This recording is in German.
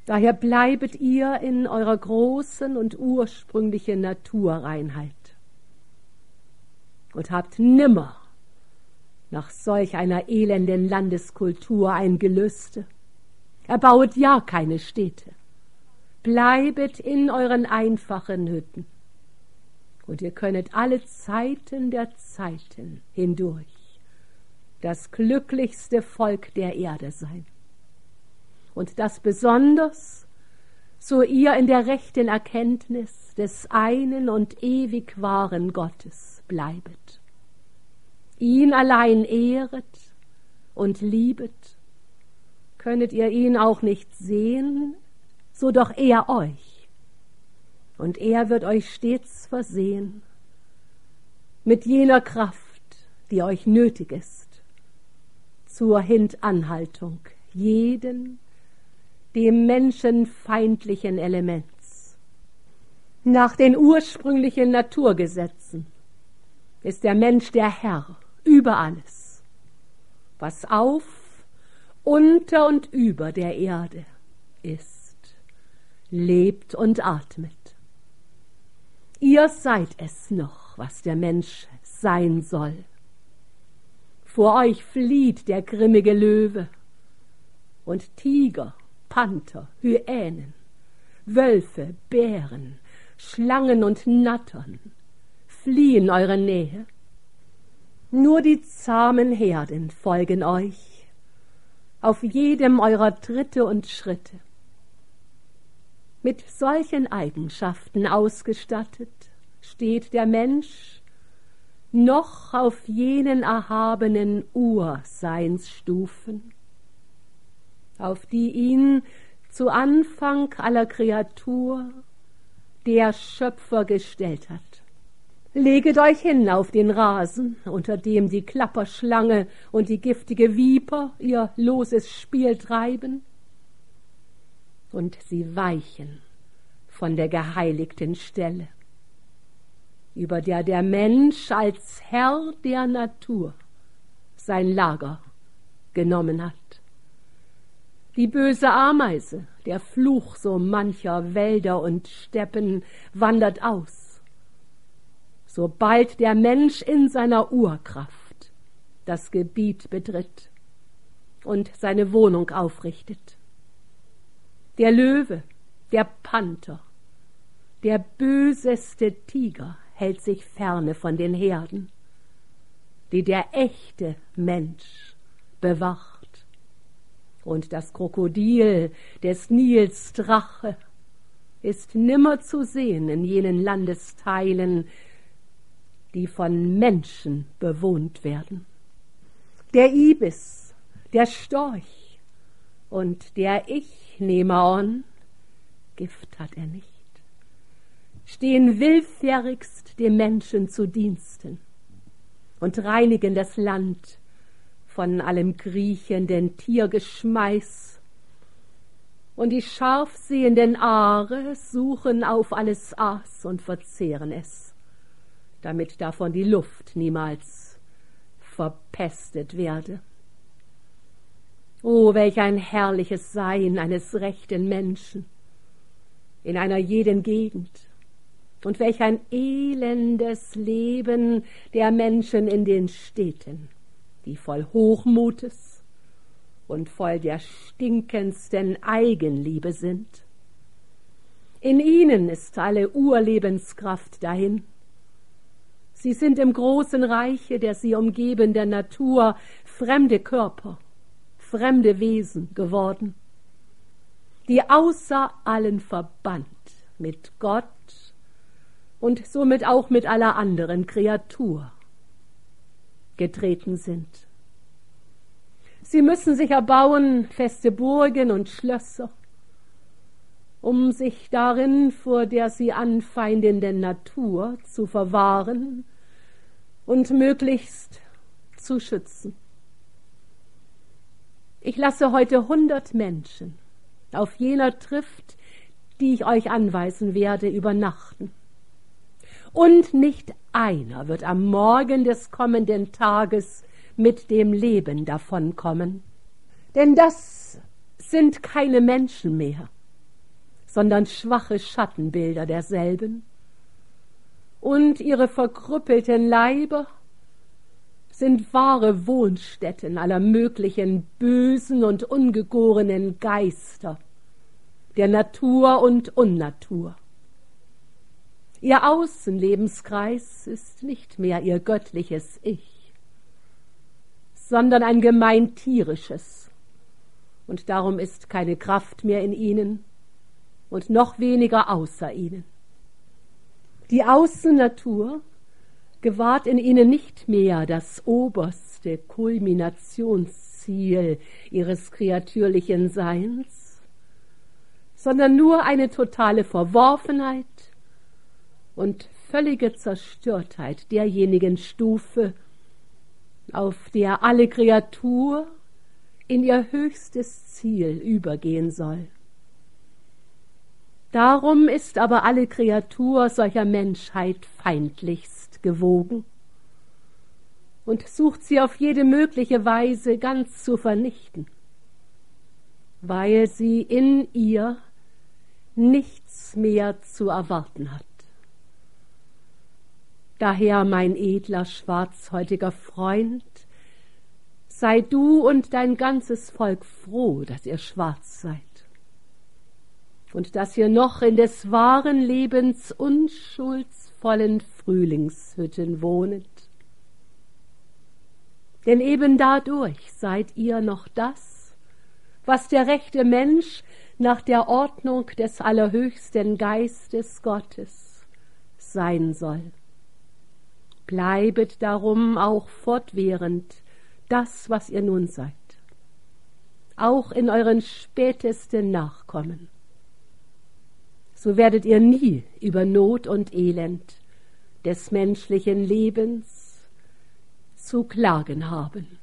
Daher bleibet ihr in eurer großen und ursprünglichen Naturreinheit und habt nimmer nach solch einer elenden Landeskultur ein Gelüste. Erbauet ja keine Städte. Bleibet in euren einfachen Hütten, und ihr könnet alle Zeiten der Zeiten hindurch das glücklichste Volk der Erde sein. Und das besonders, so ihr in der rechten Erkenntnis des einen und ewig wahren Gottes bleibet. Ihn allein ehret und liebet, könnet ihr ihn auch nicht sehen, so doch er euch. Und er wird euch stets versehen mit jener Kraft, die euch nötig ist, zur Hintanhaltung jeden dem menschenfeindlichen Elements. Nach den ursprünglichen Naturgesetzen ist der Mensch der Herr über alles, was auf, unter und über der Erde ist, lebt und atmet. Ihr seid es noch, was der Mensch sein soll. Vor euch flieht der grimmige Löwe und Tiger, Panther, Hyänen, Wölfe, Bären, Schlangen und Nattern fliehen eure Nähe. Nur die zahmen Herden folgen euch, auf jedem eurer Tritte und Schritte. Mit solchen Eigenschaften ausgestattet steht der Mensch noch auf jenen erhabenen Urseinsstufen, auf die ihn zu Anfang aller Kreatur der Schöpfer gestellt hat. Leget euch hin auf den Rasen, unter dem die Klapperschlange und die giftige Viper ihr loses Spiel treiben, und sie weichen von der geheiligten Stelle, über der Mensch als Herr der Natur sein Lager genommen hat. Die böse Ameise, der Fluch so mancher Wälder und Steppen, wandert aus, sobald der Mensch in seiner Urkraft das Gebiet betritt und seine Wohnung aufrichtet. Der Löwe, der Panther, der böseste Tiger hält sich ferne von den Herden, die der echte Mensch bewacht. Und das Krokodil des Nils Drache ist nimmer zu sehen in jenen Landesteilen, die von Menschen bewohnt werden. Der Ibis, der Storch und der Ichneumon, Gift hat er nicht, stehen willfährigst dem Menschen zu Diensten und reinigen das Land von allem kriechenden Tiergeschmeiß, und die scharfsehenden Aare suchen auf alles Aas und verzehren es, damit davon die Luft niemals verpestet werde. Oh, welch ein herrliches Sein eines rechten Menschen in einer jeden Gegend, und welch ein elendes Leben der Menschen in den Städten, die voll Hochmutes und voll der stinkendsten Eigenliebe sind. In ihnen ist alle Urlebenskraft dahin. Sie sind im großen Reiche der sie umgebenden Natur fremde Körper, fremde Wesen geworden, die außer allen Verband mit Gott und somit auch mit aller anderen Kreatur getreten sind. Sie müssen sich erbauen feste Burgen und Schlösser, um sich darin vor der sie anfeindenden Natur zu verwahren und möglichst zu schützen. Ich lasse heute 100 Menschen auf jener Trift, die ich euch anweisen werde, übernachten. Und nicht einer wird am Morgen des kommenden Tages mit dem Leben davonkommen. Denn das sind keine Menschen mehr, sondern schwache Schattenbilder derselben. Und ihre verkrüppelten Leiber sind wahre Wohnstätten aller möglichen bösen und ungegorenen Geister, der Natur und Unnatur. Ihr Außenlebenskreis ist nicht mehr ihr göttliches Ich, sondern ein gemein tierisches, und darum ist keine Kraft mehr in ihnen und noch weniger außer ihnen. Die Außennatur gewahrt in ihnen nicht mehr das oberste Kulminationsziel ihres kreatürlichen Seins, sondern nur eine totale Verworfenheit und völlige Zerstörtheit derjenigen Stufe, auf der alle Kreatur in ihr höchstes Ziel übergehen soll. Darum ist aber alle Kreatur solcher Menschheit feindlichst gewogen und sucht sie auf jede mögliche Weise ganz zu vernichten, weil sie in ihr nichts mehr zu erwarten hat. Daher, mein edler, schwarzhäutiger Freund, sei du und dein ganzes Volk froh, dass ihr schwarz seid und dass ihr noch in des wahren Lebens unschuldsvollen Frühlingshütten wohnet. Denn eben dadurch seid ihr noch das, was der rechte Mensch nach der Ordnung des allerhöchsten Geistes Gottes sein soll. Bleibet darum auch fortwährend das, was ihr nun seid, auch in euren spätesten Nachkommen. So werdet ihr nie über Not und Elend des menschlichen Lebens zu klagen haben.